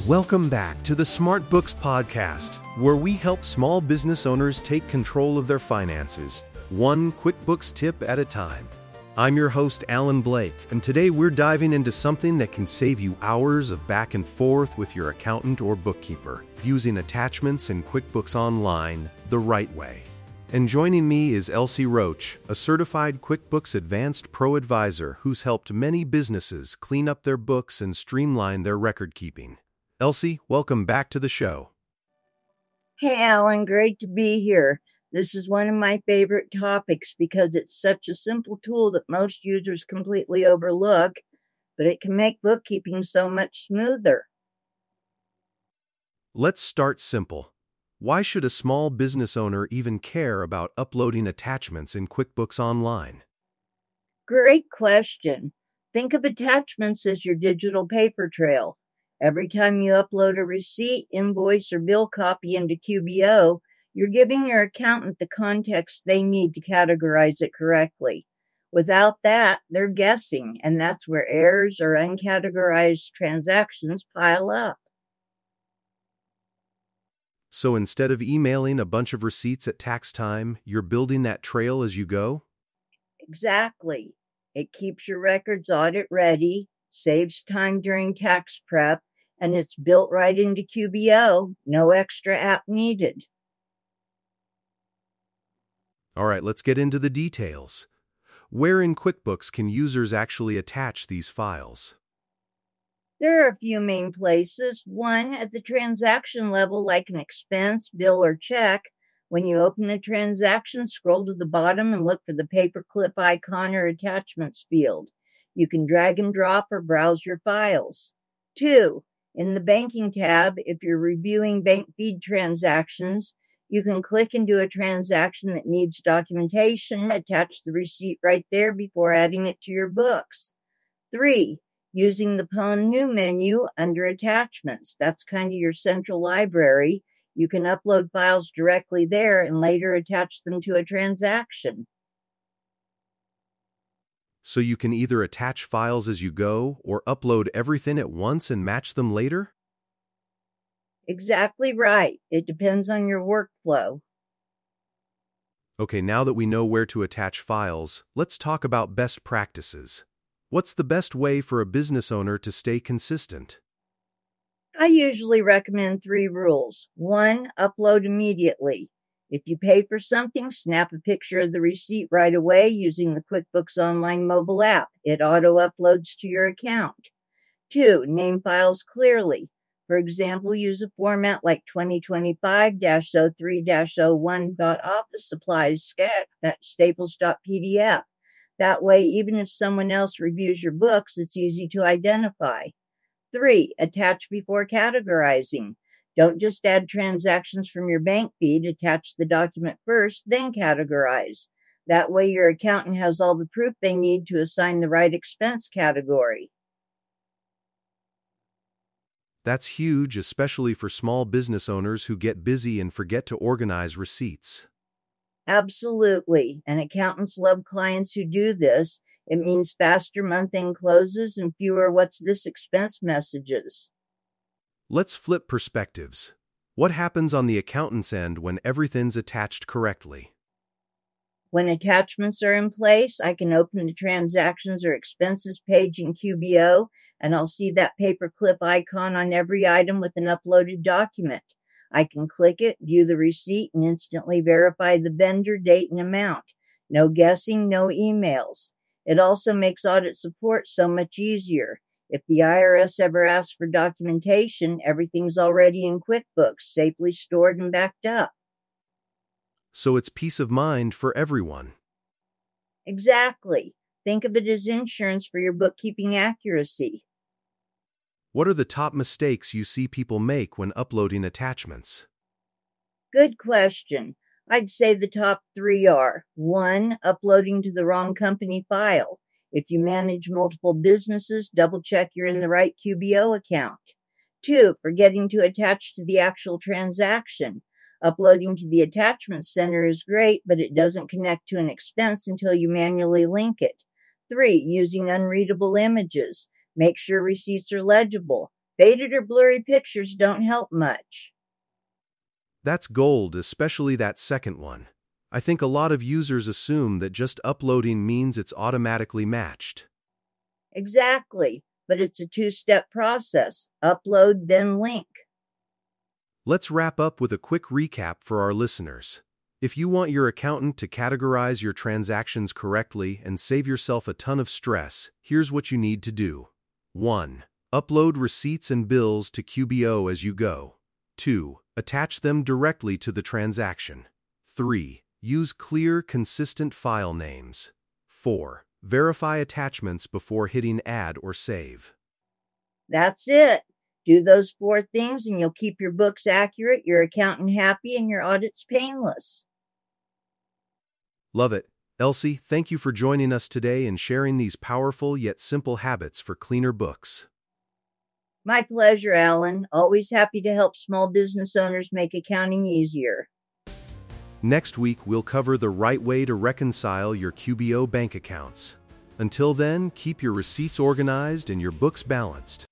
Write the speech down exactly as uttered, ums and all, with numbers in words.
Welcome back to the Smart Books Podcast, where we help small business owners take control of their finances, one QuickBooks tip at a time. I'm your host, Alan Blake, and today we're diving into something that can save you hours of back and forth with your accountant or bookkeeper, using attachments in QuickBooks Online the right way. And joining me is Elsie Roach, a certified QuickBooks Advanced Pro Advisor who's helped many businesses clean up their books and streamline their record keeping. Elsie, welcome back to the show. Hey, Alan, great to be here. This is one of my favorite topics because it's such a simple tool that most users completely overlook, but it can make bookkeeping so much smoother. Let's start simple. Why should a small business owner even care about uploading attachments in QuickBooks Online? Great question. Think of attachments as your digital paper trail. Every time you upload a receipt, invoice, or bill copy into Q B O, you're giving your accountant the context they need to categorize it correctly. Without that, they're guessing, and that's where errors or uncategorized transactions pile up. So instead of emailing a bunch of receipts at tax time, you're building that trail as you go? Exactly. It keeps your records audit ready, saves time during tax prep, and it's built right into Q B O. No extra app needed. All right, let's get into the details. Where in QuickBooks can users actually attach these files? There are a few main places. One, at the transaction level, like an expense, bill, or check. When you open a transaction, scroll to the bottom and look for the paperclip icon or attachments field. You can drag and drop or browse your files. Two, in the banking tab, if you're reviewing bank feed transactions, you can click into a transaction that needs documentation, attach the receipt right there before adding it to your books. Three, using the Pawn New menu under attachments. That's kind of your central library. You can upload files directly there and later attach them to a transaction. So you can either attach files as you go or upload everything at once and match them later? Exactly right. It depends on your workflow. Okay, now that we know where to attach files, let's talk about best practices. What's the best way for a business owner to stay consistent? I usually recommend three rules. One, upload immediately. If you pay for something, snap a picture of the receipt right away using the QuickBooks Online mobile app. It auto-uploads to your account. Two, name files clearly. For example, use a format like twenty twenty-five dash oh three dash oh one dot office supplies staples dot p d f. That way, even if someone else reviews your books, it's easy to identify. Three, attach before categorizing. Don't just add transactions from your bank feed, attach the document first, then categorize. That way your accountant has all the proof they need to assign the right expense category. That's huge, especially for small business owners who get busy and forget to organize receipts. Absolutely. And accountants love clients who do this. It means faster month-end closes and fewer "what's this expense" messages. Let's flip perspectives. What happens on the accountant's end when everything's attached correctly? When attachments are in place, I can open the transactions or expenses page in Q B O, and I'll see that paperclip icon on every item with an uploaded document. I can click it, view the receipt, and instantly verify the vendor, date, and amount. No guessing, no emails. It also makes audit support so much easier. If the I R S ever asks for documentation, everything's already in QuickBooks, safely stored and backed up. So it's peace of mind for everyone. Exactly. Think of it as insurance for your bookkeeping accuracy. What are the top mistakes you see people make when uploading attachments? Good question. I'd say the top three are: one, uploading to the wrong company file. If you manage multiple businesses, double check you're in the right Q B O account. Two, forgetting to attach to the actual transaction. Uploading to the attachment center is great, but it doesn't connect to an expense until you manually link it. Three, using unreadable images. Make sure receipts are legible. Faded or blurry pictures don't help much. That's gold, especially that second one. I think a lot of users assume that just uploading means it's automatically matched. Exactly, but it's a two-step process. Upload, then link. Let's wrap up with a quick recap for our listeners. If you want your accountant to categorize your transactions correctly and save yourself a ton of stress, here's what you need to do. one. Upload receipts and bills to Q B O as you go. two. Attach them directly to the transaction. three. Use clear, consistent file names. four. Verify attachments before hitting add or save. That's it. Do those four things and you'll keep your books accurate, your accountant happy, and your audits painless. Love it. Elsie, thank you for joining us today and sharing these powerful yet simple habits for cleaner books. My pleasure, Alan. Always happy to help small business owners make accounting easier. Next week, we'll cover the right way to reconcile your Q B O bank accounts. Until then, keep your receipts organized and your books balanced.